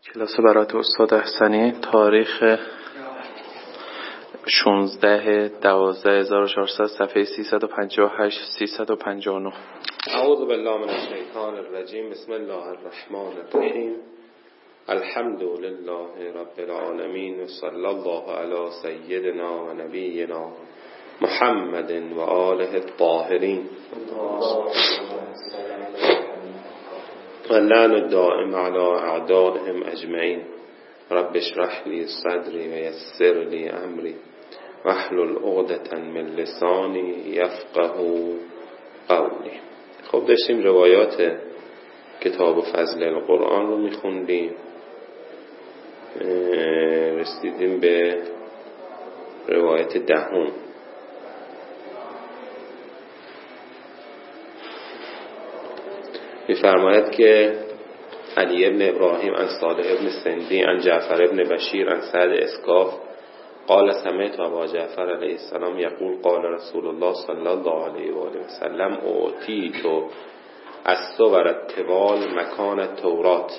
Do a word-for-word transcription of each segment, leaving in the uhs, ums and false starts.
کلاس برات استاد احسنی، تاریخ شانزده دوازده هزار و چهارصد، صفحه سیصد و پنجاه و هشت سیصد و پنجاه و نه. اعوذ بالله من الشیطان الرجیم. بسم الله الرحمن الرحیم. الحمد لله رب العالمین و صلی الله علی سیدنا و نبینا محمد و آله الطاهرین و اللعن الدائم علی اعدائهم اجمعین. رب اشرح لی صدری و یسر لی امری واحلل عقدة من لسانی یفقهوا قولی. خب داشتیم روایات کتاب فضل القرآن رو میخوندیم، رسیدیم به روایت دهم. میفرماید که علی ابن ابراهیم عن صالح ابن سندی عن جعفر ابن بشیر عن سعد اسکاف قال سمعت ابا جعفر علیه السلام یقول قال رسول الله صلی الله علیه و آله و سلم اعطیت الصور الطوال مکان التورات.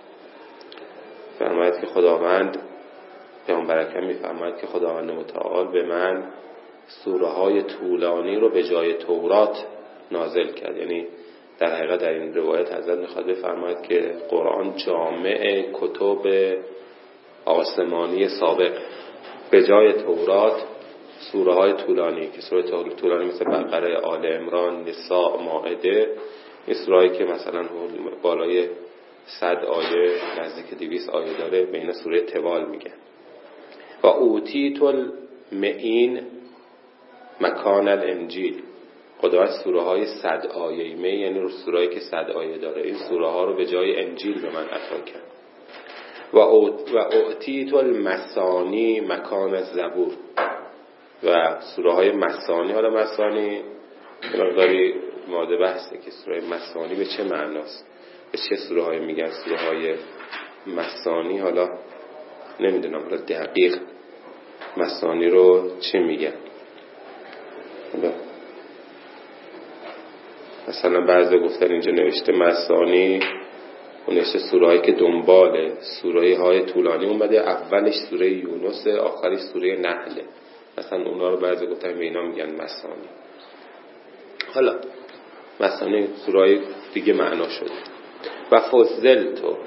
فرماید که خداوند پیامبر اکرم میفرماید که خداوند متعال به من سوره های طولانی رو به جای تورات نازل کرد. یعنی در حقیقت در این روایت حضرت میخواد بفرماید که قرآن جامع کتب آسمانی سابق به جای تورات سوره های طولانی که سوره طولانی مثل بقره، آل عمران، نساء، مائده، این سوره هایی که مثلا بالای صد آیه نزدیک دویست آیه داره به این سوره طوال میگن. و اوتیت المئین مکان الانجیل. خداوند سوره های صد آیه می یعنی رو سوره هایی که صد آیه داره این سوره ها رو به جای انجیل به من عطا کرد. و اوتیت المثانی مکان الزبور. و سوره های مثانی، حالا مثانی مقداری مورد بحثه که سوره مثانی به چه معناست، به چه سوره های میگن سوره های مثانی. حالا نمیدونم حالا دقیق مثانی رو چه میگن. مثلا بعضی گفتن اینجا نوشته مثانی و نوشته سوره هایی که دنباله سوره های طولانی اومده، اولش سوره یونس، آخرش سوره نحله. مثلا اونا رو بعضی گفتن به اینا میگن مثانی. حالا مثلا سوره های دیگه معنا شده. و فضلتو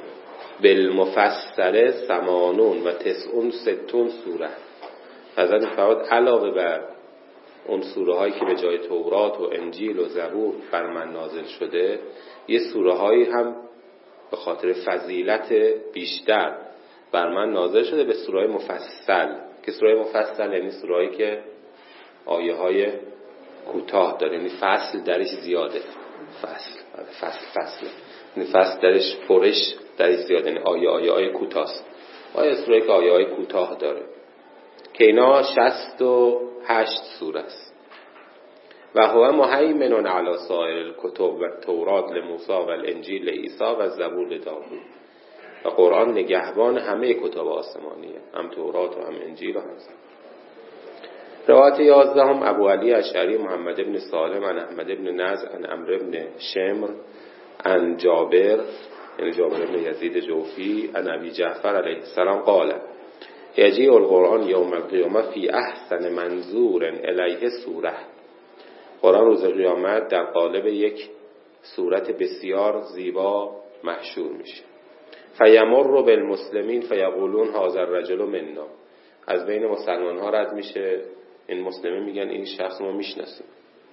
بالمفسره ثمانون و تسعون ستون سوره. حضرت فرمود علاوه بر اون سوره هایی که به جای تورات و انجیل و زبور بر من نازل شده، یه سوره هایی هم به خاطر فضیلت بیشتر بر من نازل شده به سوره مفصل. که سوره مفصل یعنی سوره هایی که آیه های کوتاه داره، یعنی فصل درش زیاده. فصل فصل فصل یعنی فصل درش پرش درش زیاده، یعنی آیه آیه آیه کوتاست. آیه سوره که آیه های کوتاه داره که اینا شصت و هشت سوره است. و هو مهیمن علی سایر الکتب و تورات لموسی و الانجیل لعیسی و زبور لداوود. و قرآن نگهبان همه کتاب آسمانیه، هم تورات و هم انجیل و هم زبور. روایت یازدهم ابو علی اشعری محمد ابن سالم عن احمد ابن نضر عن عمرو ابن شمر عن جابر یعنی جابر ابن یزید جوفی عن ابی جعفر علیه السلام قال یجیء القرآن یوم القیامه فی احسن منظور الیه سوره. قرآن روز قیامت در قالب یک صورت بسیار زیبا محشور میشه. فیمر بالمسلمین فیقولون هذا الرجل منا. از بین مسلمان ها رد میشه، این مسلمین میگن این شخص ما میشناسیم.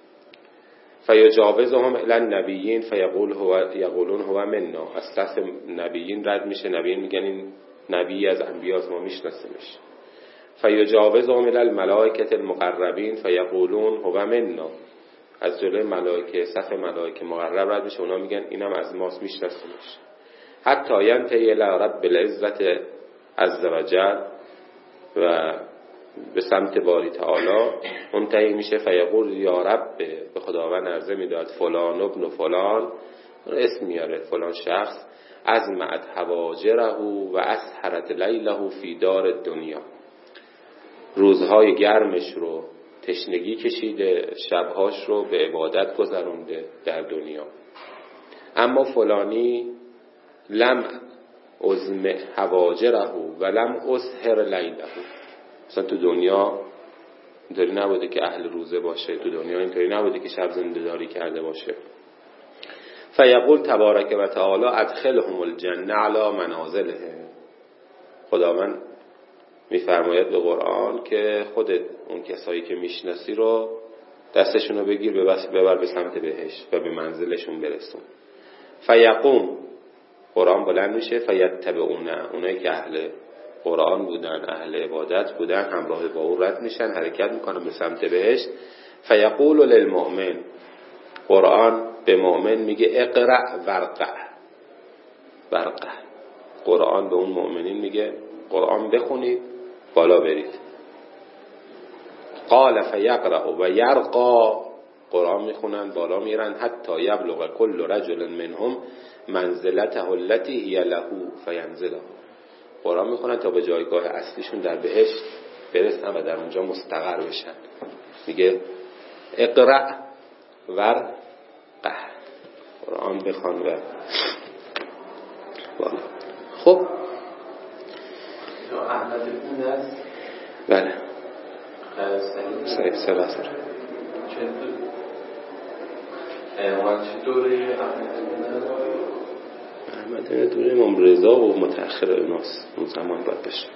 فیجاوزهم الی النبیین فیقول هو یقولون هو منا. از صف نبیین رد میشه، نبیین میگن این نبی از انبیاء ما میشناسیمش. فیجاوزهم الی الملائکه المقربین فیقولون هو منا. از جلوی ملائکه صف ملائکه مقرب رد میشه، اونا میگن اینم از ماست میشناسیمش. حتی ینتهی الی رب العزت عز وجل و به سمت باری تعالی منتهی میشه. فیقول یا رب، به خداوند عرضه میداد فلان ابن فلان، اسم میاره فلان شخص، از معد هواجره و اسهرت لیله فی دار دنیا. روزهای گرمش رو تشنگی کشیده، شبهاش رو به عبادت گذرونده در دنیا. اما فلانی لم ازمع هواجره ولم اسهر لیله. مثلا تو دنیا اینطوری نبوده که اهل روزه باشه، تو دنیا اینطوری نبوده که شب زنده داری کرده باشه. فیقول تبارک و تعالی ادخلهم الجنه علی منازلهم. خداوند میفرماید به قرآن که خودت اون کسایی که میشناسی رو دستشون رو بگیر ببر به سمت بهشت و به منزلشون برسون. فیقوم، قرآن بلند میشه، فیتبعونه، اونایی که اهل قرآن بودن، اهل عبادت بودن، همراه با او رد میشن، حرکت میکنن به سمت بهشت. فیقول للمؤمن، قرآن به مؤمن میگه اقرأ ورقع ورقع. قرآن به اون مؤمنین میگه قرآن بخونید بالا برید. قال فیقرأ و یرقا، قرآن میخونن بالا میرن حتی یبلغ کل رجل منهم منزلته التي هی له فینزله. قرآن میخونن تا به جایگاه اصلیشون در بهشت برسن و در اونجا مستقر بشن. میگه اقرأ ورقع، قرآن بخوان و بالا. خب احمد بن نصر، بله سعید سلاسل چه دوره احمد بن نصر؟ احمد بن دوره امام رضا و متأخر ایناست، اون زمان باید بشه.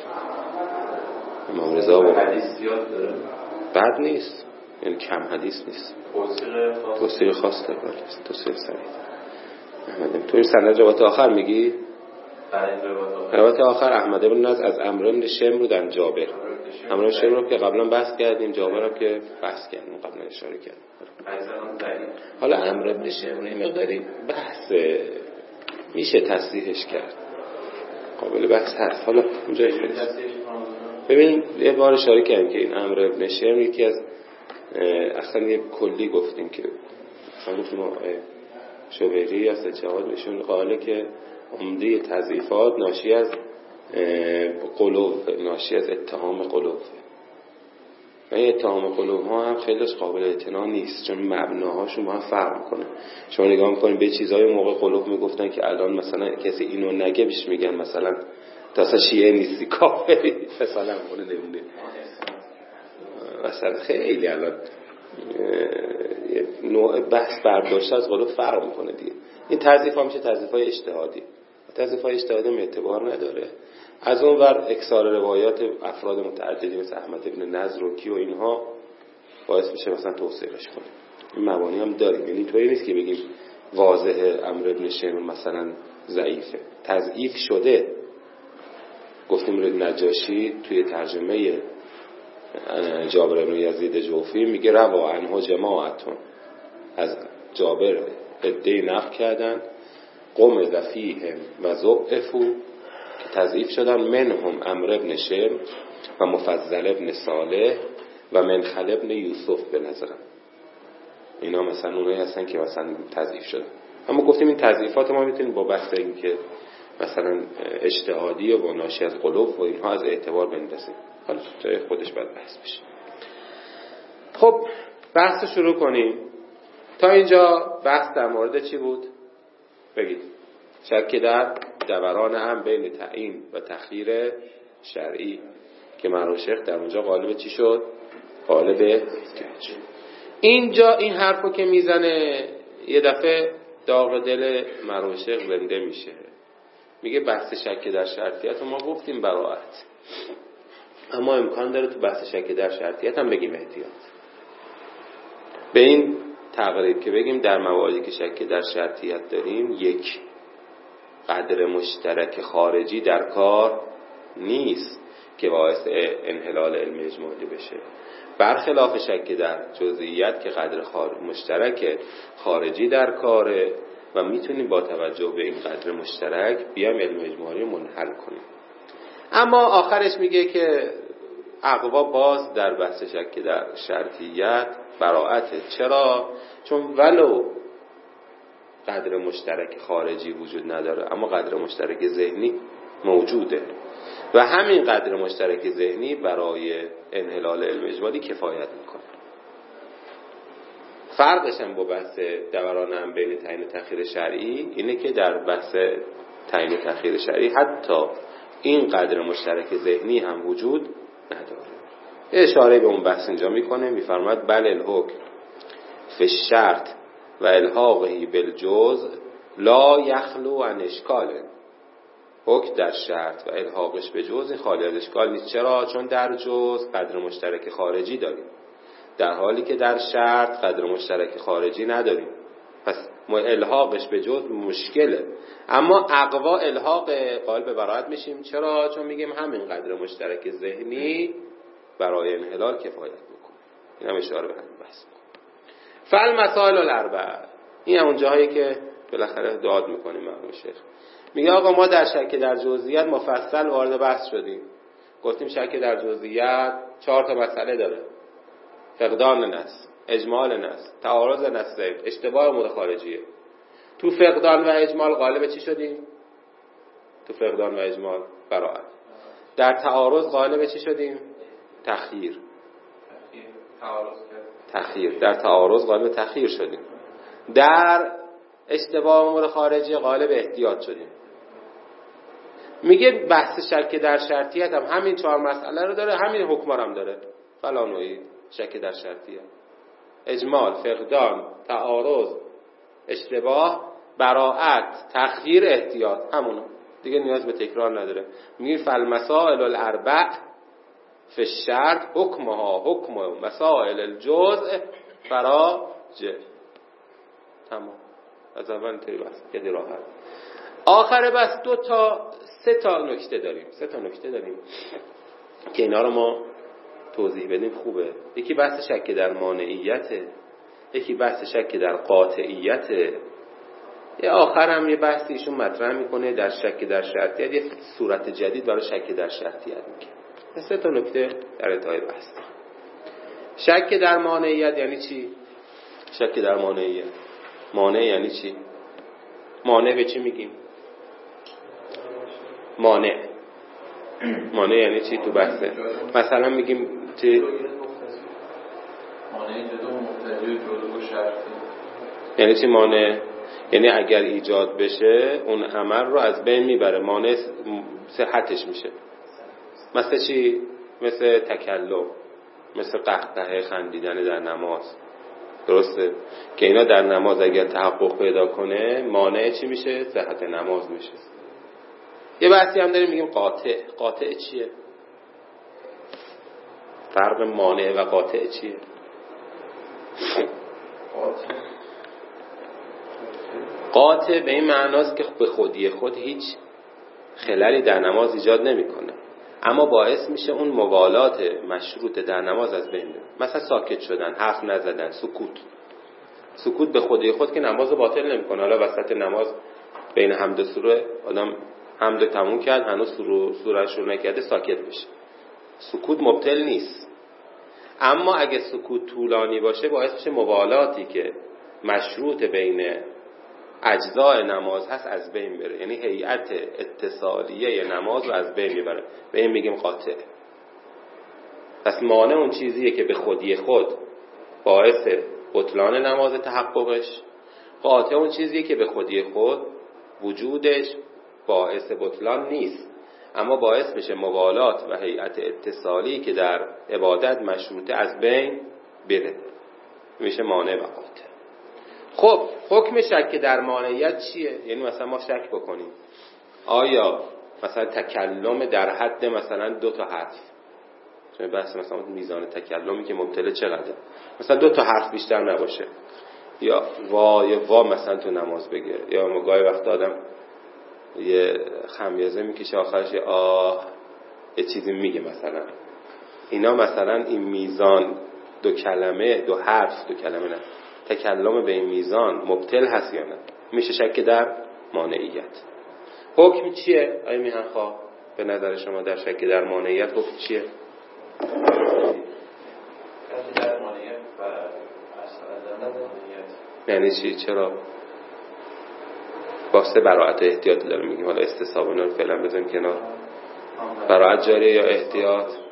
امام رضا و حدیث زیاد داره، بد نیست، یعنی کم حدیث نیست، توصیه خاص داره، ولی توصیه سریع. احمد تو این سند روایت آخر میگی؟ روایت آخر احمد بن نصر از عمرو بن شمر در جابر. عمرو بن شمر رو که قبلا بحث کردیم، جابر رو که بحث کردیم، قبلا اشاره کردیم. حالا عمرو بن شمر این مقداری بحث میشه تصحیحش کرد، قابل بحث هست. حالا اونجا ببین یه بار اشاره کردیم که این عمرو بن شمر یکی از اصلا یه کلی گفتیم که اصلا گفتیم شوبری یا سجاد بهشون قائله که عمده تضعیفات ناشی از قلوب، ناشی از اتهام قلوب. و این اتهام قلوب ها هم خیلیش قابل اعتنا نیست، چون مبناهاشون با هم فرق میکنه. شما نگاه میکنید به چیزهای موقع قلوب میگفتن که الان مثلا کسی اینو نگه بیش میگن مثلا تا شیعه نیستی کافری مثلا اون نمونه. مثلا خیلی الان نوع بحث برداشت از قلوب فرق میکنه دیگه. این تضعیف ها میشه تضعیف های اجتهادی. تضعیف های اجتهادی هم اعتبار نداره. از اون ور اکثار روایات افراد متعددی مثل احمد بن نضر و کی و اینها باعث میشه مثلا توصیفش کنیم. این مبانی هم داریم، یعنی طوری نیست که بگیم واضحه عمرو بن شمر مثلا ضعیفه، تضعیف شده. گفتیم نجاشی توی ترجمه جابر بن یزید جوفی میگه روا عنه جماعتون، از جابر عده‌ای نقل کردن قوم ذفیهم و ضعفوا که تضعیف شدن، منهم عمرو بن شمر و مفضل بن صالح و منخل بن یوسف به نظرم. اینا مثلا اونایی هستن که مثلا تضعیف شدن. اما گفتیم این تضعیفات ما میتونیم با بحث این که مثلا اجتهادی و با ناشی از قلوب و اینها از اعتبار بندازیم. حالا جای خودش باید بحث بشه. خب بحث شروع کنیم. تا اینجا بحث در مورد چی بود؟ بگید. شک در دوران هم بین تعیین و تخییر شرعی که مرحوم شیخ در اونجا غالب چی شد؟ غالب گنج. اینجا این حرفو که میزنه یه دفعه داغ دل مرحوم شیخ زنده میشه. میگه بحث شک در شرطیت ما گفتیم براءت، اما امکان داره تو بحث شک در شرطیت هم بگیم احتیاط. به این تقریب که بگیم در مواردی که شک در شرطیت داریم، یک، قدر مشترک خارجی در کار نیست که باعث انحلال علم اجمالی بشه، برخلاف شک در جزئیات که قدر مشترک خارجی در کاره و میتونیم با توجه به این قدر مشترک بیام علم اجمالی منحل کنیم. اما آخرش میگه که اقوا باز در بحث شک در شرطیت براءته. چرا؟ چون ولو قدر مشترک خارجی وجود نداره اما قدر مشترک ذهنی موجوده و همین قدر مشترک ذهنی برای انحلال علم اجمالی کفایت میکنه. فرقش هم با بحث دوران هم بین تعیین تخییر شرعی اینه که در بحث تعیین تأخیر شرعی حتی این قدر مشترک ذهنی هم وجود نداره. اشاره به اون بحث اینجا میکنه، میفرماد بل الحکم فی الشرط و الحاقه بالجزء لا یخلو عن اشکال. حکم در شرط و الحاقش به جزء خالی از اشکال نیست. چرا؟ چون در جزء قدر مشترک خارجی داریم، در حالی که در شرط قدر مشترک خارجی نداریم. پس الحاقش به جزء مشکله. اما اقوا الحاق قائل به براءت میشیم. چرا؟ چون میگیم همین قدر مشترک ذهنی برای انحلال کفایت میکنه. این هم اشاره به همین بحث. فالمسائل الاربعه، این همون جایی که بالاخره داد میکنیم مرحوم شیخ. میگه آقا ما در شک در جزئیات مفصل وارد بحث شدیم. گفتیم شک در جزئیات چهار تا مسئله داره: فقدان نص، اجمال نص، تعارض نصین، اشتباه متخارجیه. تو فقدان و اجمال غالب چی شدیم؟ تو فقدان و اجمال براءت. در تعارض غالب چی شدیم؟ تخییر. تخییر. در تعارض غالب تخییر شدیم. در اشتباه امور خارجی غالب احتیاط شدیم. میگه بحث شک در شرطیت هم همین چهار مسئله رو داره، همین حکم هم داره. فلا نوعی شک در شرطیت: اجمال، فقدان، تعارض، اشتباه، براءت، تخییر، احتیاط. همونه دیگه، نیاز به تکرار نداره. میگه فالمسائل الاربع فی الشرط حکمها حکم مسائل الجزء فراجع. تمام. از اول تری بس که راحت. آخر بس دو تا سه تا نکته داریم. سه تا نکته داریم که اینا رو ما توضیح بدیم خوبه. یکی بحث شک در مانعیته، یکی بحث شک در قاطعیته، یه آخر هم یه بحثی ایشون مطرح میکنه در شک در شرطیت، یه صورت جدید برای شک در شرطیت میگه. سه تا نکته در انتهای بحث. شک در مانعیت یعنی چی؟ شک در مانعیت، مانع یعنی چی؟ مانع به چی میگیم؟ مانع مانع یعنی چی تو بحثه؟ مثلا میگیم چی؟ مانع جدا مقتضی جزء و شرطی. یعنی چی مانع؟ یعنی اگر ایجاد بشه اون عمل رو از بین میبره، مانع صحتش میشه. مثل چی؟ مثل تکلم، مثل قهقه خندیدن در نماز. درسته؟ که اینا در نماز اگر تحقق پیدا کنه مانع چی میشه؟ صحت نماز میشه. یه بحثی هم داریم میگیم قاطع. قاطع چیه؟ فرق مانع و قاطع چیه؟ قاطع به این معناست که به خودی خود هیچ خللی در نماز ایجاد نمیکنه، اما باعث میشه اون موالات مشروط در نماز از بین بره. مثلا ساکت شدن، حرف نزدن، سکوت. سکوت به خودی خود که نماز رو باطل نمیکنه. حالا وسط نماز بین حمد و سوره آدم حمد تموم کرد، هنوز سوره سوره شروع نکرده، ساکت بشه، سکوت مبطل نیست. اما اگه سکوت طولانی باشه باعث میشه موالاتی که مشروط بین اجزای نماز هست از بین بره، یعنی هیئت اتصالیه نماز رو از بین میبره. به این میگیم قاطع. پس مانع اون چیزیه که به خودی خود باعث بطلان نماز تحققش، قاطع اون چیزیه که به خودی خود وجودش باعث بطلان نیست، اما باعث میشه موالات و هیئت اتصالی که در عبادت مشروطه از بین بره، میشه مانع و قاطع. خب حکم شک در مانعیت چیه؟ یعنی مثلا ما شک بکنیم آیا مثلا تکلم در حد مثلا دو تا حرف، چون بحث مثلا میزان تکلمی که مبتله چقدره، مثلا دو تا حرف بیشتر نباشه، یا وا یا وا مثلا تو نماز بگه، یا مگاهی وقت آدم یه خمیازه میکشه آخرش آه یه چیزی میگه مثلا. اینا مثلا این میزان دو کلمه دو حرف دو کلمه نه تکلم به این میزان مبطل هست یا نه؟ میشه شک در مانعیت. حکم چیه آیا میهن خواه به نظر شما در شک در مانعیت حکم چیه؟ شک در مانعیت و اصلا در مانعیت یعنی چی؟ چرا؟ واسه براءت و احتیاط داره میگیم. حالا استصحاب اینا رو فعلا بذاریم کنار. براءت جاریه یا احتیاط؟ براءت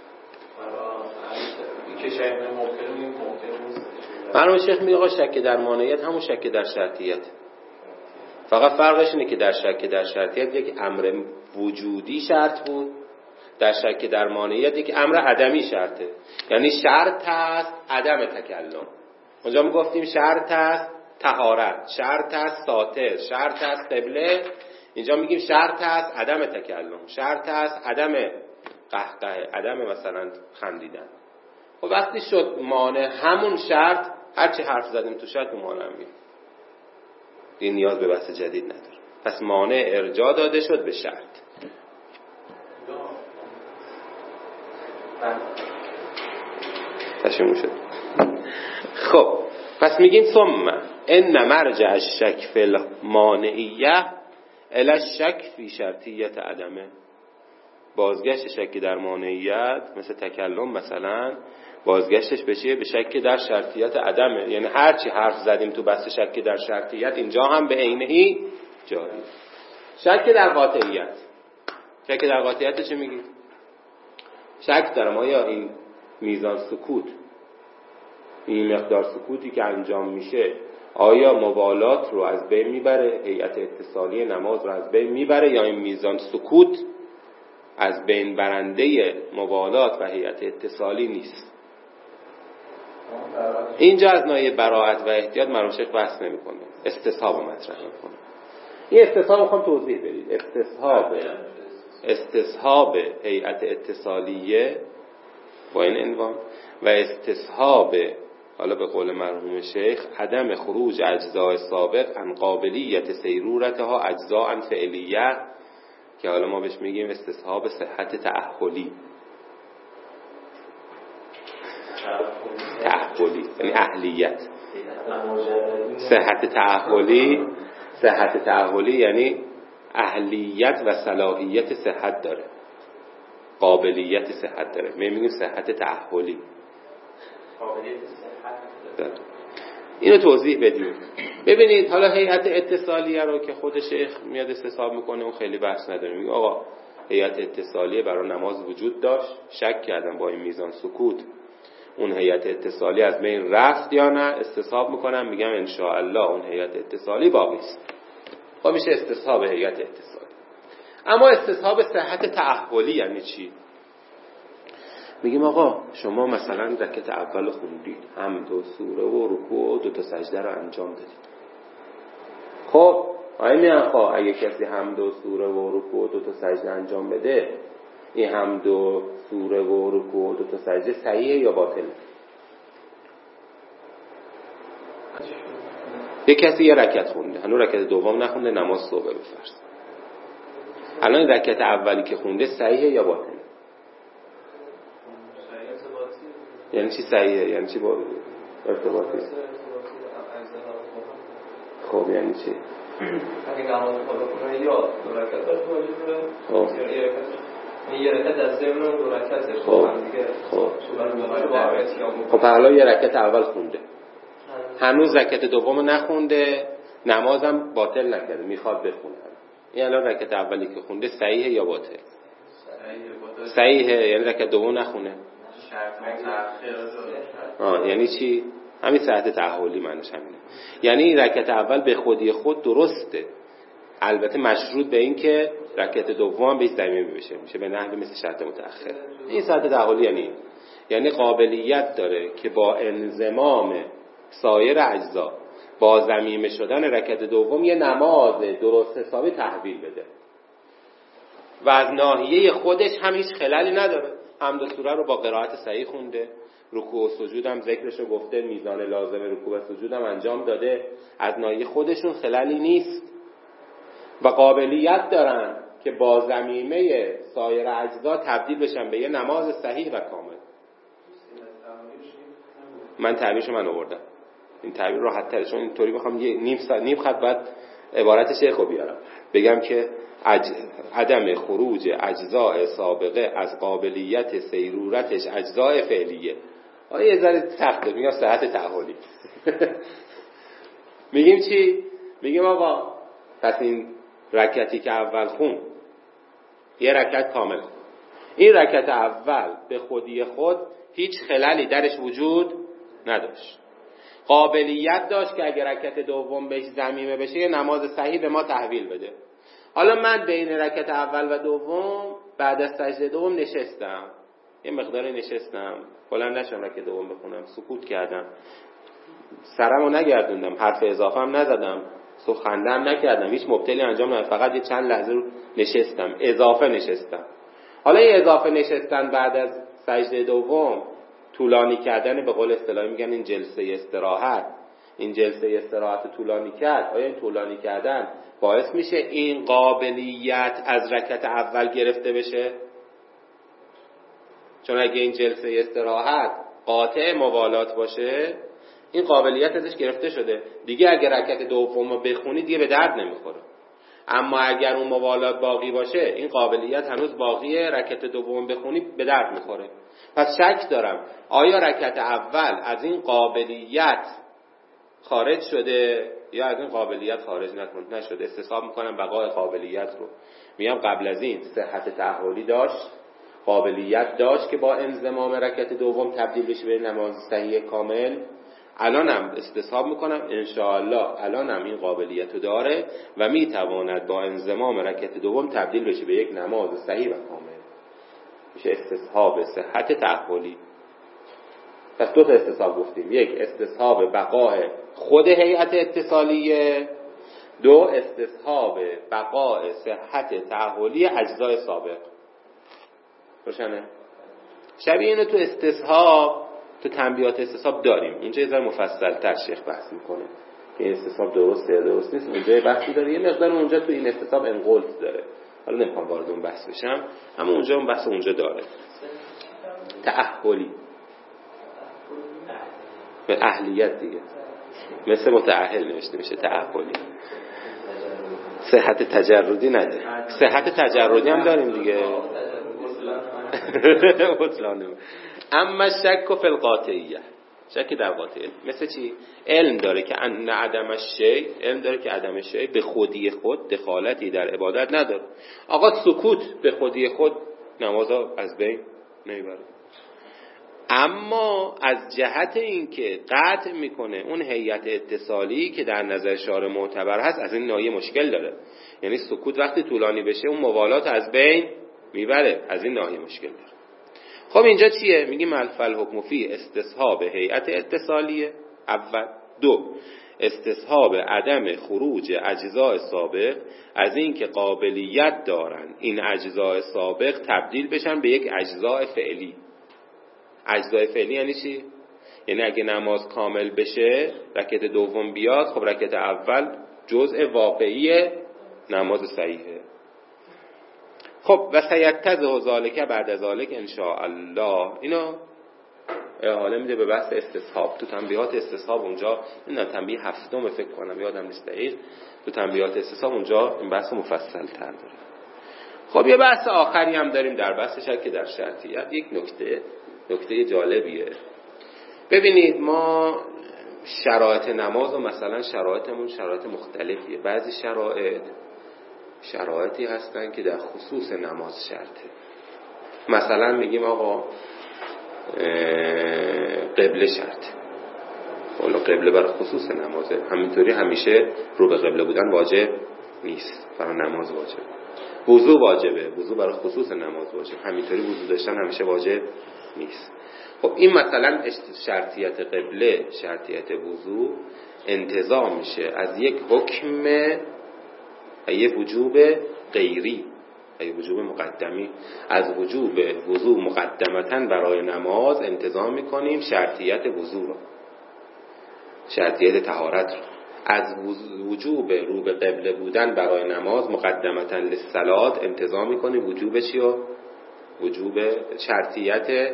این که شک در ممکن میگیم ممکن نیست. مرحوم شیخ میگه آقا شک در مانعیت همون شک در شرطیت. فقط فرقش اینه که در شک در شرطیت یک امر وجودی شرط بود، در شک در مانعیت یک امر عدمی شرطه. یعنی شرط است عدم تکلم. اونجا ما گفتیم شرط است طهارت، شرط است ساتر، شرط است قبله. اینجا میگیم شرط است عدم تکلم، شرط است عدم قهقه، عدم مثلا خندیدن. خب وقتی شد مانع همون شرط، هرچی حرف زدیم تو شرط اون مانع میگیم، این نیاز به بحث جدید نداره. پس مانع ارجاع داده شد به شرط. تشمیم شد. خب پس میگیم ثم ان مرجع الشک فی المانعیه الی الشک فی شرطیت عدمه. بازگشت شک در مانعیت مثل تکلم مثلا، بازگشتش به چیه؟ به شک در شرطیت عدمه. یعنی هرچی حرف زدیم تو بحث شک در شرطیت اینجا هم به عینه‌ای جاری. شک در قاطعیت، شک در قاطعیت چه میگی؟ شک دارم آیا این میزان سکوت، این مقدار سکوتی که انجام میشه آیا مبالات رو از بین میبره، هیئت اتصالی نماز رو از بین میبره، یا این میزان سکوت از بین برنده مبالات و هیئت اتصالی نیست؟ اینجا از ناحیه براءت و احتیاط مرحوم شیخ بحث نمی‌کنه، استصحاب مطرح می‌کنه. این استصحاب می‌خوام توضیح بدید. استصحاب استصحاب هیئت اتصالیه با این عنوان و استصحاب، حالا به قول مرحوم شیخ، عدم خروج اجزاء سابق عن قابلیت سیرورتها اجزاء فعلیه، که حالا ما بهش میگیم استصحاب صحت تأهلی. تأهلی یعنی اهلیت. صحت تأهلی، صحت تأهلی یعنی اهلیت و صلاحیت صحت داره، قابلیت صحت داره. می میگیم صحت تأهلی، قابلیت صحت داره. اینو توضیح بدیم. ببینید حالا هیئت اتصالیه رو که خود شیخ میاد استصحاب میکنه، اون خیلی بحث نداره. میگه آقا هیئت اتصالیه برای نماز وجود داشت، شک کردن با این میزان سکوت اون هیئت اتصالی از بین رفت یا نه، استصحاب میکنم میگم ان شاء الله اون هیئت اتصالی باقی است. خب میشه استصحاب هیئت اتصالی. اما استصحاب صحت تأهلی یعنی چی؟ میگیم آقا شما مثلا رکعت اول خوندید، حمد و سوره و رکوع و دو تا سجده رو انجام دادید. خب آیا میخواه اگه کسی حمد و سوره و رکوع و دو تا سجده انجام بده، این حمد و سوره و رکوع و دو تا سجده صحیحه یا باطله؟ یه کسی یه رکعت خونده، هنوز رکعت دوم نخونده، نماز صبح به فرض. الان رکعت اولی که خونده صحیحه یا باطله؟ یعنی چی صحیحه؟ یعنی چی با ارتباطی؟ خب یعنی چی؟ اگه نماز خدا کنه یا دو رکعت داشت واجبه، یا یه رکعت، یه رکعت از ضمن دو رکعت داشت. خب خب خب حالا یه رکعت اول خونده، هنوز رکعت دوم نخونده، نمازم باطل نکرده، میخواد بخونه. این الان رکعت اولی که خونده صحیحه یا باطل؟ صحیحه. یعنی رکعت دوم نخونه. آه یعنی چی؟ همین صحت تأهلی معنیش همینه. یعنی رکعت اول به خودی خود درسته، البته مشروط به این که رکعت دوم بهش ضمیمه بشه، میشه به نحوی مثل شرط متأخر. این صحت تأهلی یعنی یعنی قابلیت داره که با انضمام سایر اجزا با ضمیمه شدن رکعت دوم یه نماز درست حسابی تحویل بده و از ناحیه خودش هم هیچ خلالی نداره. حمد و سوره رو با قرائت صحیح خونده، رکوع و سجود هم ذکرش رو گفته، میزان لازم رکوع و سجود هم انجام داده، از ناحیه خودشون خلالی نیست و قابلیت دارن که با ضمیمه سایر اجزا تبدیل بشن به یه نماز صحیح و کامل. من تعبیرشو من آوردم، این تعبیر راحت تره، چون اینطوری بخوام یه نیم ساعت نیم خط بعد عبارت شیخو بیارم بگم که عج... عدم خروج اجزاء سابقه از قابلیت سیرورتش اجزاء فعلیه. آیا یه ذره سخته، میگم صحت تأهلی. میگیم چی؟ میگیم آقا پس این رکعتی که اول خون یه رکعت کامل خون، این رکعت اول به خودی خود هیچ خلالی درش وجود نداشت، قابلیت داشت که اگر رکعت دوم بهش ضمیمه بشه یه نماز صحیح به ما تحویل بده. حالا من بین رکعت اول و دوم بعد از سجده دوم نشستم، یه مقداری نشستم، بلند نشدم رکعت دوم بخونم، سکوت کردم، سرمو نگردوندم، حرف اضافه هم نزدم، سخنده هم نکردم، هیچ مبتلی انجام ندادم، فقط یه چند لحظه رو نشستم، اضافه نشستم. حالا یه اضافه نشستن بعد از سجده دوم، طولانی کردن، به قول اصطلاحی میگن این جلسه استراحت، این جلسه استراحت طولانی کرد، آیا این طولانی کردن باعث میشه این قابلیت از رکعت اول گرفته بشه؟ چون اگه این جلسه استراحت قاطع موالات باشه این قابلیت ازش گرفته شده دیگه، اگر رکعت دوم رو بخونی دیگه به درد نمیخوره. اما اگر اون موالات باقی باشه این قابلیت هنوز باقیه، رکعت دوم بخونی به درد میخوره. پس شک دارم آیا رکعت اول از این قابلیت خارج شده یا از این قابلیت خارج نکن نشده. استصحاب میکنم بقای قابلیت رو. میگم قبل از این صحت تعهدی داشت، قابلیت داشت که با انضمام رکعت دوم تبدیل بشه به نماز صحیح کامل. الانم استصحاب میکنم انشاءالله الانم این قابلیت رو داره و میتواند با انضمام رکعت دوم تبدیل بشه به یک نماز صحیح و کامل. میشه استصحاب صحت تعهدی. پس دو تا استصحاب گفتیم، یک استصحاب بقای خود هیئت اتصالیه، دو استصحاب بقای صحت تعهدی اجزای سابق. روشنه؟ شبیه اینو تو استصحاب تو تنبیهات استصحاب داریم، اونجا یه ذره مفصل تر شیخ بحث میکنه که این استصحاب درسته یا درست نیست، اونجا یه بحثی داره، یه مقدار اونجا تو این استصحاب انقلت داره، حالا نمیخوام وارد اون بحث بشم، اما اونجا اون بحث اونجا داره. تأهلی به اهلیت دیگه، مثل متأهل نوشته میشه تأهلی. صحت تجردی نده، صحت تجردی هم داریم دیگه. اما شک فی القاطعیه، شک در قاطعیت مثل چی؟ علم داره که ان عدم الشیء، علم داره که عدم الشیء به خودی خود دخالتی در عبادت نداره. آقا سکوت به خودی خود نمازا از بین نمیبره، اما از جهت اینکه قطع میکنه اون هیئت اتصالی که در نظر شارع معتبر هست از این ناحیه مشکل داره. یعنی سکوت وقتی طولانی بشه اون موالات از بین میبره، از این ناحیه مشکل داره. خب اینجا چیه؟ میگیم الفل حکم فی استصحاب هیئت اتصالیه اول، دو استصحاب عدم خروج اجزاء سابق از این که قابلیت دارن این اجزاء سابق تبدیل بشن به یک اجزاء فعلی. اجزاء فعلی یعنی چی؟ یعنی اگه نماز کامل بشه رکعت دوم بیاد، خب رکعت اول جزء واقعی نماز صحیحه. خب و سیتضح ذالک بعد از ذالک ان شاء الله. اینو حالا میده به بحث استصحاب. تو تنبیهات استصحاب اونجا این تنبیه هفتم فکر کنم یادم نیست دقیق، تو تنبیهات استصحاب اونجا این بحث مفصل تر داره. خب یه بحث آخری هم داریم در بحث شک در شرطیت. یک نکته نکته جالبیه. ببینید ما شرایط نماز و مثلا شرایطمون شرایط مختلفیه. بعضی شرایط شرایطی هستن که در خصوص نماز شرطه. مثلا میگیم آقا قبله شرطه، والا قبله برای خصوص نمازه، همینطوری همیشه رو به قبله بودن واجب نیست، برای نماز واجب. وضو واجبه، وضو برای خصوص نماز واجب، همینطوری وضو داشتن همیشه واجب نیست. خب این مثلا شرطیت قبله، شرطیت وضو انتزاع میشه از یک حکم ای وجوب غیری، ای وجوب مقدمی. از وجوب وضو مقدمتاً برای نماز انتزاع میکنیم شرطیت وضو رو، شرطیت طهارت رو. از وجوب رو به قبله بودن برای نماز مقدمتاً للصلات انتزاع میکنیم وجوب چی رو؟ وجوب شرطیت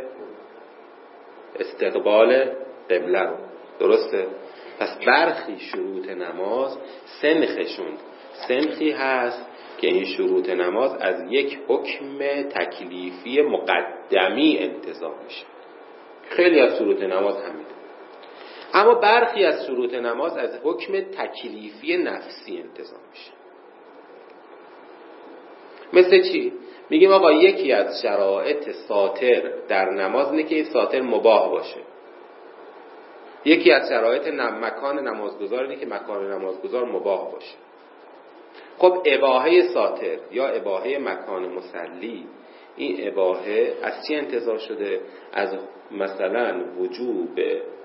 استقبال قبله رو. درسته؟ پس برخی شروط نماز سنخشون سنخی هست که این شروط نماز از یک حکم تکلیفی مقدمی انتزاع میشه. خیلی از شروط نماز همین، اما برخی از شروط نماز از حکم تکلیفی نفسی انتزاع میشه. مثل چی؟ میگیم آقا یکی از شرایط ساتر در نماز اینه که این ساتر مباح باشه. یکی از شرایط نم مکان نمازگزار اینه که مکان نمازگزار مباح باشه. خب اباحه ساتر یا اباحه مکان مصلی، این اباحه از چی انتزاع شده؟ از مثلا وجوب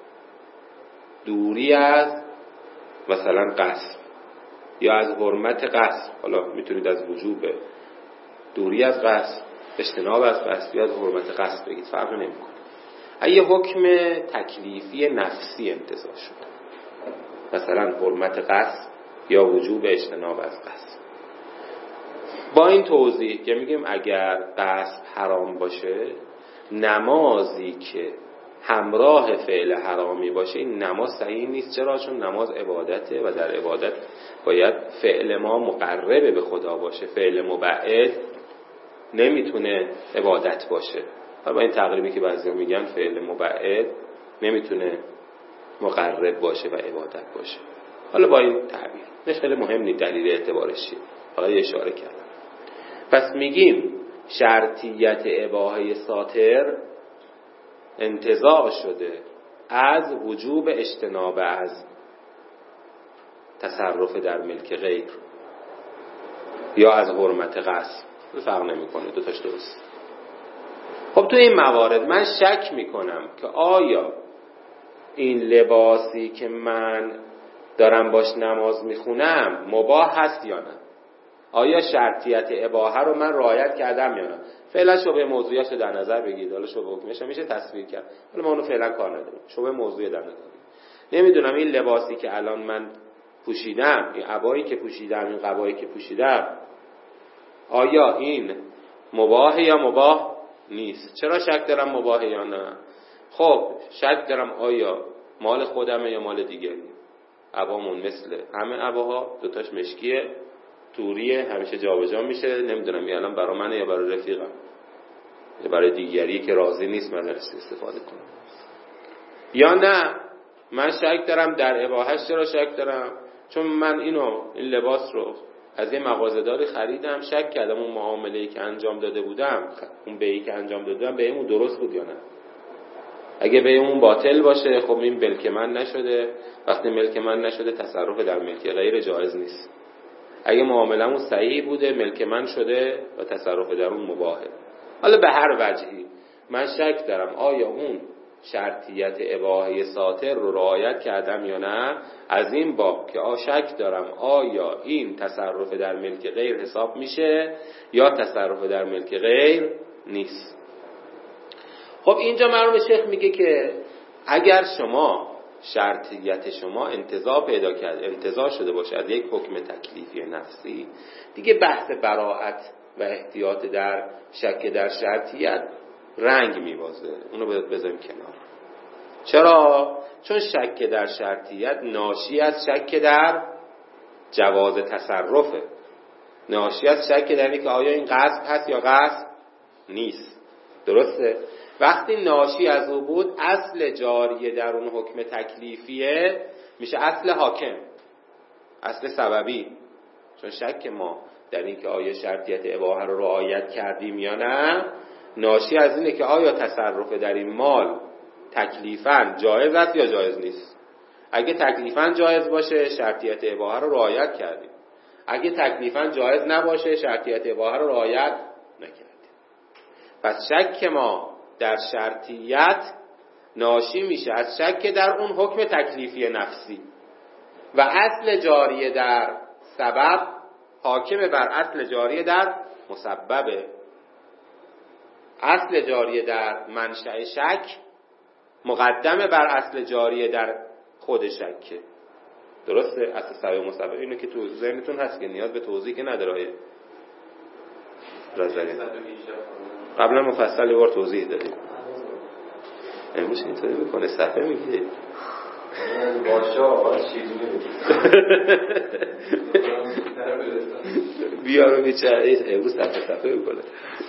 دوری از مثلا قصر یا از حرمت قصر. حالا میتونید از وجوب دوری از قصر، اجتناب از قصر یا از حرمت قصر بگید، فرق نمیکنه. اگه حکم تکلیفی نفسی انتزاع شده، مثلا حرمت قصر یا وجوب اجتناب از قصر، با این توضیح که میگیم اگر قصد حرام باشه، نمازی که همراه فعل حرامی باشه این نماز صحیح نیست. چرا؟ چون نماز عبادته و در عبادت باید فعل ما مقرب به خدا باشه، فعل مبعد نمیتونه عبادت باشه. با این تقریبی که بعضیا میگن فعل مبعد نمیتونه مقرب باشه و عبادت باشه. حالا با این تعبیر نه خیلی مهم نیست دلیل اعتبارش چیه، حالا یه اشاره کردم. پس میگیم شرطیت اباحه ساتر انتزاع شده از وجوب اجتناب از تصرف در ملک غیر یا از حرمت غصب، فرق نمیکنه، دو تاش درست. خب تو این موارد من شک میکنم که آیا این لباسی که من دارم باش نماز میخونم مباح هست یا نه، آیا شرطیت اباحه رو من رعایت کردم یا نه. فعلا شبه موضوعیش رو در نظر بگیرید، حالا شبه حکمش میشه تصویر کرد، حالا ما اونو فعلا کار نداریم، شبه موضوعی در نظر بگیرید. نمیدونم این لباسی که الان من پوشیدم، این عبایی که پوشیدم، این قبایی که پوشیدم، آیا این مباح یا مباح نیست. چرا شک دارم مباح یا نه؟ خب شک دارم آیا مال خودمه یا مال دیگری. عبامون مثل همه عباها دوتاش مشکیه، توریه، همیشه جابجا میشه، نمیدونم این الان برای منه یا برای رفیقم یا برای دیگری که راضی نیست من ازش استفاده کنم. یا نه من شک دارم در اباحه‌اش. چرا شک دارم؟ چون من اینو این لباس رو از یه مغازه‌داری خریدم، شک کردم اون معامله‌ای که انجام داده بودم، اون بیعی که انجام داده بودم به اون درست بود یا نه. اگه به اون باطل باشه خب این ملک من نشده، وقتی ملک من نشده تصرف در ملک غیر جایز نیست. اگه معامله‌مون صحیح بوده ملک من شده و تصرف در اون مباحه. حالا به هر وجهی من شک دارم آیا اون شرطیت اباحه ساتر رو رعایت کردم یا نه. از این باب که آ شک دارم آیا این تصرف در ملک غیر حساب میشه یا تصرف در ملک غیر نیست. خب اینجا مرحوم شیخ میگه که اگر شما شرطیت شما انتزاع پیدا کرد، انتزاع شده باشه از یک حکم تکلیفی نفسی، دیگه بحث براءت و احتیاط در شک در شرطیت رنگ میبازه، اونو بذاریم کنار. چرا؟ چون شک در شرطیت ناشی از شک در جواز تصرفه، ناشی از شک در اینکه آیا این غصب هست یا غصب نیست. درسته؟ وقتی ناشی از او بود اصل جاریه در اون حکم تکلیفیه میشه اصل حاکم، اصل سببی. چون شک ما در این که آیا شرطیت اباحه رو رعایت کردیم یا نه ناشی از اینه که آیا تصرف در این مال تکلیفاً جایز است یا جایز نیست. اگه تکلیفاً جایز باشه شرطیت اباحه رو رعایت کردیم، اگه تکلیفاً جایز نباشه شرطیت اباحه رو رعایت نکردیم. پس شک ما در شرطیت ناشی میشه از شک در اون حکم تکلیفی نفسی و اصل جاریه در سبب حاکم بر اصل جاریه در مسببه. اصل جاریه در منشأ شک مقدمه بر اصل جاریه در خود شکه. درسته؟ اصل سبب و مسبب اینو که تو ذهنتون هست که نیاز به توضیح که نداره. رضایی قبلا مفصل یه بار توضیح دادیم. امروز اینطوری میکنه صفحه میگه باشه آقا چیزی بیا رو میچه امروز صفحه صفحه میکنه.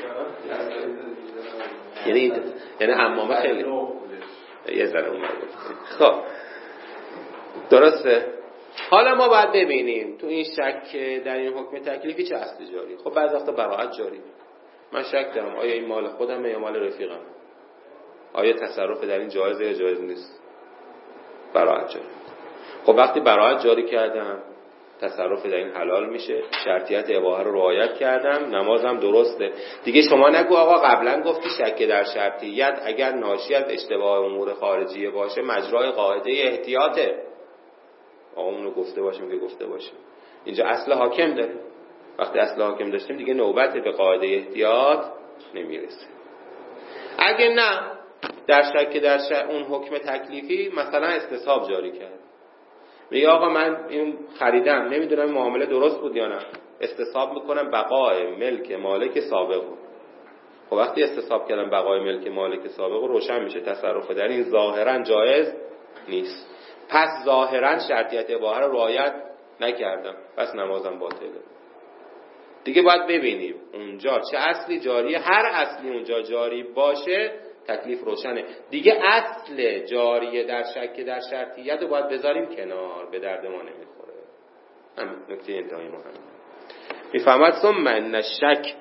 یعنی یعنی امامه خیلی یه ذره اومد. خب درسته. حالا ما باید ببینیم تو این شک در این حکم تکلیفی چه اصل جاری. خب بعضی وقتا براءت جاری. من شک دارم آیا این مال خودمه یا مال رفیقم، آیا تصرف در این جایزه یا جایز نیست. براءت جاری. خب وقتی براءت جاری کردم تصرف در این حلال میشه، شرطیت اباحه رو رعایت کردم، نمازم درسته دیگه. شما نگو آقا قبلا گفتی شک در شرطیت اگر ناشی از اشتباه امور خارجیه باشه مجرای قاعده احتیاطه. آقا اون رو گفته باشیم که گفته باشیم. اینجا اصل حاکم داریم. وقتی اصل حاکم داشتیم دیگه نوبت به قاعده احتیاط نمیرسه. اگه نه در شک در شک اون حکم تکلیفی مثلا استصحاب جاری کرد، میگه آقا من این خریدم نمیدونم معامله درست بود یا نه، استصحاب میکنم بقای ملک مالک سابق بود. خب وقتی استصحاب کردم بقای ملک مالک سابق روشن میشه تصرف در این ظاهرا جایز نیست. پس ظاهرا شرطیت اباحه رو رعایت نکردم، پس نمازم باطله. دیگه باید ببینیم اونجا چه اصلی جاریه. هر اصلی اونجا جاری باشه تکلیف روشنه دیگه. اصل جاریه در شک در شرطیت رو باید بذاریم کنار، به درد ما نمیخوره. هم نکته انتهایی ما هم میفهمد. ثم ان الشک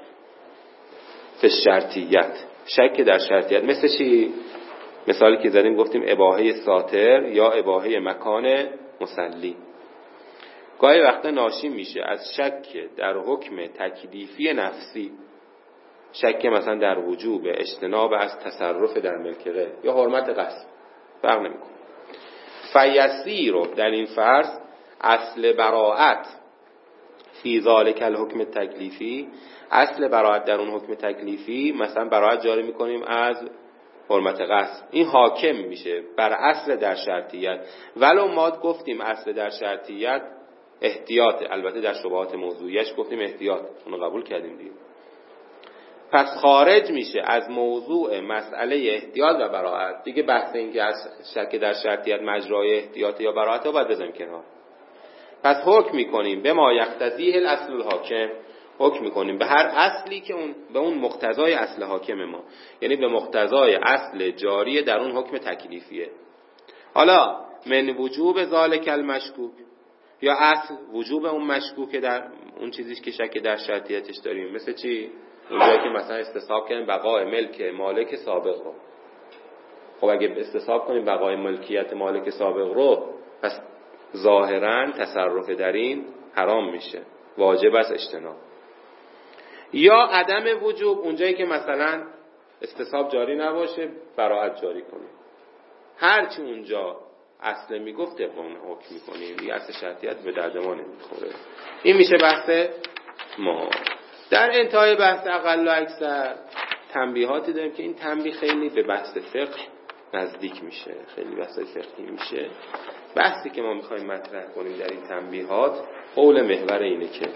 فی الشرطیت، شک در شرطیت مثل چی؟ مثالی که زدیم گفتیم اباحه ساتر یا اباحه مکان مصلی. گاهی وقتا ناشی میشه از شک در حکم تکلیفی نفسی، شک مثلا در وجوب اجتناب از تصرف در ملک غیر یا حرمت قصد، فرق نمیکنه. فیسی رو در این فرض اصل براءت فی ذالک الحکم تکلیفی، اصل براءت در اون حکم تکلیفی مثلا براءت جاری میکنیم از حرمت قصد، این حاکم میشه بر اصل در شرطیت. ولو ما گفتیم اصل در شرطیت احتیاط، البته در شبهات موضوعیش گفتیم احتیاط، اونو قبول کردیم دیگه. پس خارج میشه از موضوع مسئله احتیاط و براءت دیگه. بحث این که از شک در شرطیت مجرای احتیاط یا براءت رو باید بزنیم کنار. پس حکم میکنیم به ما یقتضیه الاصل الحاکم، حکم میکنیم به هر اصلی که اون به اون مقتضای اصل حاکم ما، یعنی به مقتضای اصل جاری در اون حکم تکلیفیه. حالا من وجوب ذالک المشکوک، یا اصل وجوب اون مشکوکه در اون چیزی که شک در شرطیتش داریم. مثل چی؟ اونجایی که مثلا استصحاب کنیم بقای ملک مالک سابق رو. خب اگه استصحاب کنیم بقای ملکیت مالک سابق رو، پس ظاهرا تصرف در این حرام میشه، واجب است اجتناب. یا عدم وجوب، اونجایی که مثلا استصحاب جاری نباشه براءت جاری کنیم. هرچی اونجا اصل میگفت اون حکم میکنیم دیگه. اصل شرطیت به درد ما نمیخوره. این میشه بحث ما. در انتهای بحث اقل و اکثر تنبیهاتی داریم که این تنبیه خیلی به بحث فقه نزدیک میشه، خیلی بحث فقهی میشه. بحثی که ما میخوایم مطرح کنیم در این تنبیهات قول محور اینه که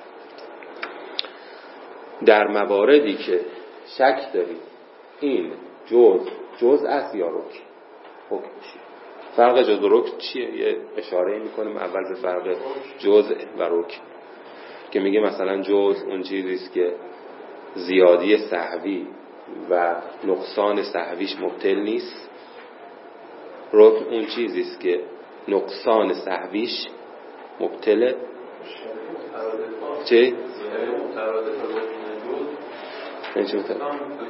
در مواردی که شک داریم این جز جز است یا رکن، حکم چیه؟ فرق جز و رکن چیه؟ یه اشاره میکنیم اول به فرق جز و رکن که میگه مثلا جز اون چیزیست که زیادی سهوی و نقصان سهویش مبطل نیست. رکن اون چیزیست که نقصان سهویش مبطله. چه؟ نه چه مبطل؟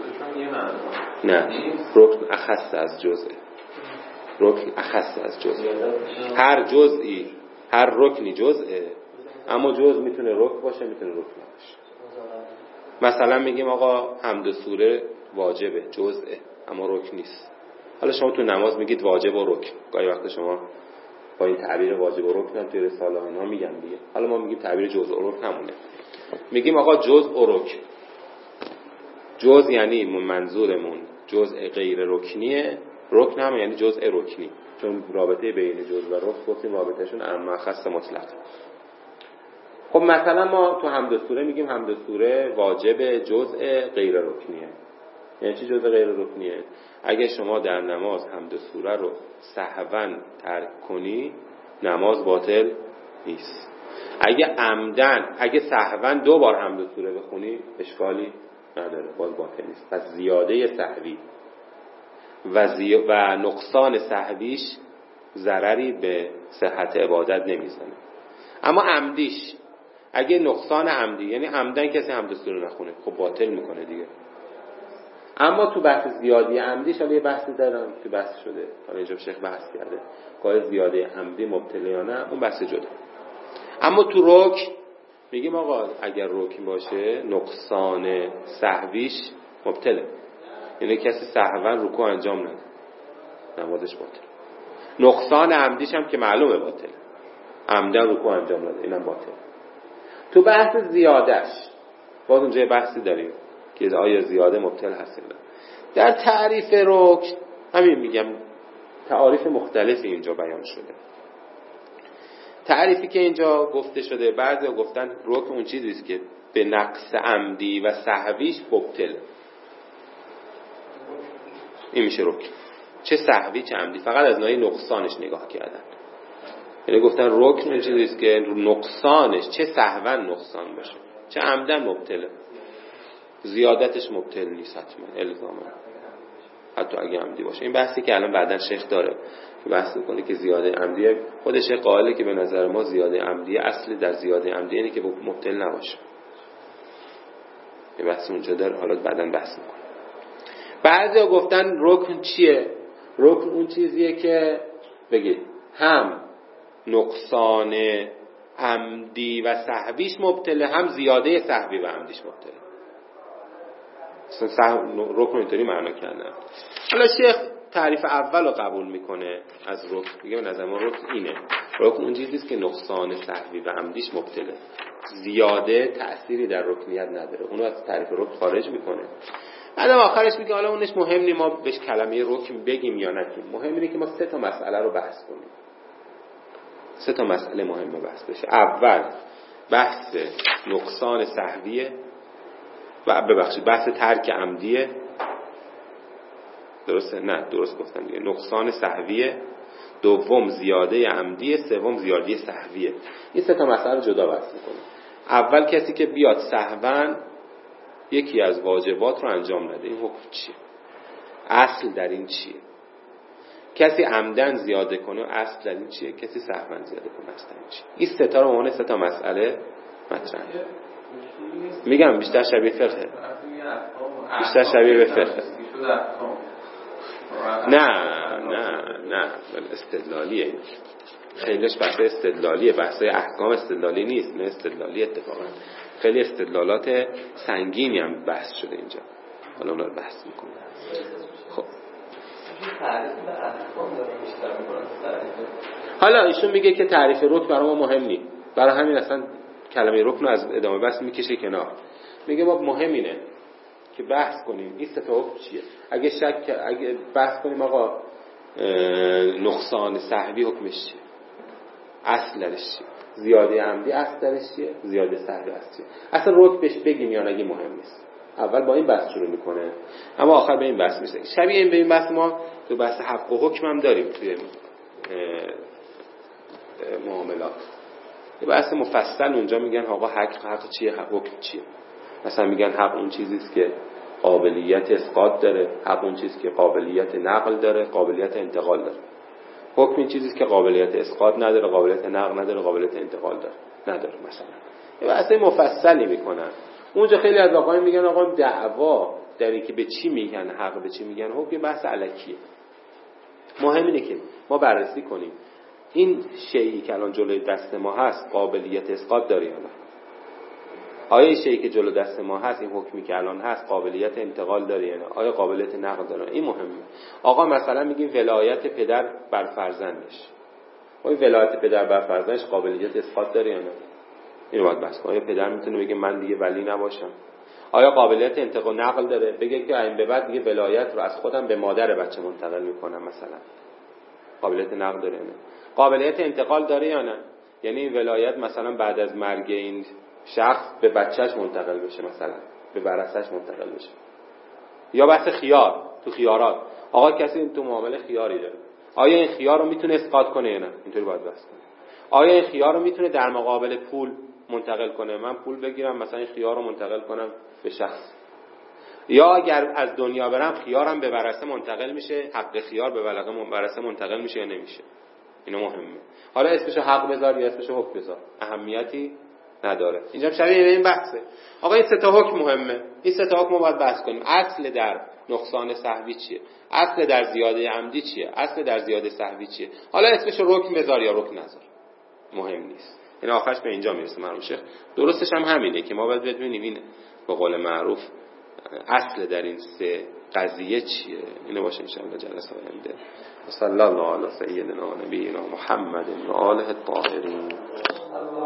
نه، رکن اخص از جزء، رکن اخص از جزء. هر جزئی، هر رکنی جزءه، اما جزء میتونه رکن باشه میتونه رکن نباشه. مثلا میگیم آقا حمد سوره واجبه، جزءه اما رکن نیست. حالا شما تو نماز میگید واجب و رکن، گاهی وقت شما با این تعبیر واجب و رکن هم توی رساله اینا میگن دیگه. حالا ما میگیم تعبیر جزء و رکن همونه. میگیم آقا جزء و رکن. جزء یعنی منظورمون جزء غیر رکنیه، رکن هم یعنی جزء رکنی، چون رابطه بین جزء و رکن گفتیم رابطهشون عام خاص مطلق. خب مثلا ما تو حمد سوره میگیم حمد سوره واجب جزء غیر رکنیه. یعنی چی جزء غیر رکنیه؟ اگه شما در نماز حمد سوره رو سهوا ترک کنی نماز باطل نیست. اگه عمدن اگه سهوا دو بار حمد سوره بخونی اشکالی نداره، باز باطل نیست. پس زیاده سهوی و, زی... و نقصان سهویش ضرری به صحت عبادت نمیزنه. اما عمدیش اگه نقصان عمدی، یعنی عمدن کسی حمد سوره نخونه، خب باطل میکنه دیگه. اما تو بحث زیادی عمدیش حالا یه بحثی دارم که بحث شده، حالا اینجا شیخ بحث کرده که زیاده عمدی مبتل یا نه، اون بحث جدا. اما تو رکن میگیم آقا اگر رکن باشه نقصان سهویش مبتله، یعنی کسی سهوا رکوع انجام نده نمازش باطل. نقصان عمدیش هم که معلومه باطل، عمدن رکوع انجام نده اینم باطل. تو بحث زیادش باز اونجا بحثی داریم که آیا زیاده مبتل هست یا نه. در تعریف رکن همین میگم تعاریف مختلفی اینجا بیان شده. تعریفی که اینجا گفته شده بعضیا گفتن رکن اون چیزی است که به نقص عمدی و سهویش مبتل، این میشه رکن، چه سهوی چه عمدی، فقط از ناحیه نقصانش نگاه کردن. یعنی گفتن رکن اون چیزی است که نقصانش چه سهوا نقصان باشه چه عمدن مبتله، زیادتش مبتل نیست حتما الزاما، حتی اگه عمدی باشه. این بحثی که الان بعدن شیخ داره که بحث میکنه که زیاده عمدیه، خودش قائله که به نظر ما زیاده عمدیه اصل در زیاده عمدیه اینه که مبتل نباشه. یه بحث اونجا داره، حالا بعدن بحث میکنه. بعضیا گفتن رکن چیه؟ رکن اون چیزیه که بگید هم نقصان عمدی و سهویش مبتله، هم زیاده سهوی و عمدیش مبتله. اصلا رکن اینطوری معنا کردن. حالا شیخ تعریف اول رو قبول میکنه از رکن، میگه به نظر ما رکن اینه، رکن اون چیزیست که نقصان سهوی و عمدیش مبتله، زیاده تأثیری در رکنیت نداره، اونو از تعریف رکن خارج میکنه. بعد آخرش میگه حالا اونش مهم نی ما بهش کلمه رکن بگیم یا نگیم، مهم اینه که ما سه تا مسئله رو بحث کنیم. سه تا مسئله مهمه بحث بشه. اول بحث نقصان سهویه و ببخشید بحث ترک عمدیه، درسته؟ نه درست گفتم دیگه، نقصان سهویه، دوم زیاده عمدیه، سوم زیاده سهویه. این سه تا مسئله رو جدا بحث میکنیم. اول کسی که بیاد سهواً یکی از واجبات رو انجام نده، این حکم چیه؟ اصل در این چیه؟ کسی عمدن زیاده کنه اصل در این چیه؟ کسی سهواً زیاده کنه اصل در این چیه؟ این سه تا رو عنوان سه تا مسئله مطرح میگم، بیشتر شبیه فقه، بیشتر شبیه به فقه. نه نه نه استدلالیه این، خیلیش بحث استدلالیه، بحث احکام استدلالی نیست، نه استدلالی اتفاقا خیلی استدلالات سنگینی هم بحث شده اینجا، حالا اونا رو بحث میکنم. خب حالا ایشون میگه که تعریف رکن برای ما مهم نیست، برای همین اصلا کلمه رکن رو از ادامه بحث میکشه کنار. میگه ما مهم اینه که بحث کنیم این سه تا حکم چیه. اگه شک اگه بحث کنیم آقا نقصان سهوی حکمش چیه، اصل درش چیه، زیاده عمدی اصل درش چیه، زیاده سهوی اصل چیه، اصلا رکن بهش بگیم یا نگیم مهم نیست. اول با این بحث شروع میکنه اما آخر به این بحث میشه. شبیه این به این بحث ما تو بحث حق و حکم هم داریم توی معاملات، یه بحث مفصل اونجا میگن آقا حق حق چیه، حق حکم چیه. مثلا میگن حق اون چیزیست که قابلیت اسقاط داره، حق اون چیزی که قابلیت نقل داره، قابلیت انتقال داره. حکم این چیزیست که قابلیت اسقاط نداره، قابلیت نقل نداره، قابلیت انتقال داره نداره. مثلا یه بحث مفصلی میکنن اونجا. خیلی از آقایان میگن آقا دعوا در این که به چی میگن حق، به چی میگن حکم، بحث الکیه. مهم اینه که ما بررسی کنیم این شیئی که الان جلوی دست ما هست قابلیت اسقاط داره یا نه. آیا این شیئی که جلو دست ما هست، این حکمی که الان هست قابلیت انتقال داره یا نه، آیا قابلیت نقل داره. این مهمه. آقا مثلا میگیم ولایت پدر بر فرزندش، آیا ولایت پدر بر فرزندش قابلیت اسقاط داره یا نه، اینو باید بحث کنیم. آیا پدر میتونه بگه من دیگه ولی نباشم؟ آیا قابلیت انتقال نقل داره، بگه که این به بعد دیگه ولایت رو از خودم به مادر بچه منتقل میکنم مثلا، قابلیت نقل داره یا نه؟ قابلیت انتقال داره یا نه، یعنی ولایت مثلا بعد از مرگ این شخص به بچهش منتقل بشه، مثلا به ورثه‌اش منتقل بشه. یا بحث خیار، تو خیارات آقا کسی تو معامله خیاری داره، آیا این خیار رو میتونه اسقاط کنه یا نه؟ اینطوری باید بحث کنه. آیا این خیار رو میتونه در مقابل پول منتقل کنه، من پول بگیرم مثلا این خیار رو منتقل کنم به شخص، یا اگر از دنیا برم خیارم به ورثه منتقل میشه، حق خیار به ورثه منتقل میشه یا نمیشه. اینا مهمه. حالا اسمشو حق بذار یا اسمشو حکم بذار اهمیتی نداره. اینجا شبیه این بحثه. آقا این سه تا حکم مهمه. این سه تا حکم رو باید بحث کنیم. اصل در نقصان سهوی چیه؟ اصل در زیاده عمدی چیه؟ اصل در زیاده سهوی چیه؟ حالا اسمش رو رکن بذار یا رکن نذار، مهم نیست. این آخرش به اینجا میرسه مرحوم شیخ. درستش هم همینه که ما باید بدونیم این به قول معروف اصل در این سه قضیه چیه. اینو باشه ان شاء الله جلسه آینده. صلی الله علی سیدنا و نبینا محمد و آله الطاهرین.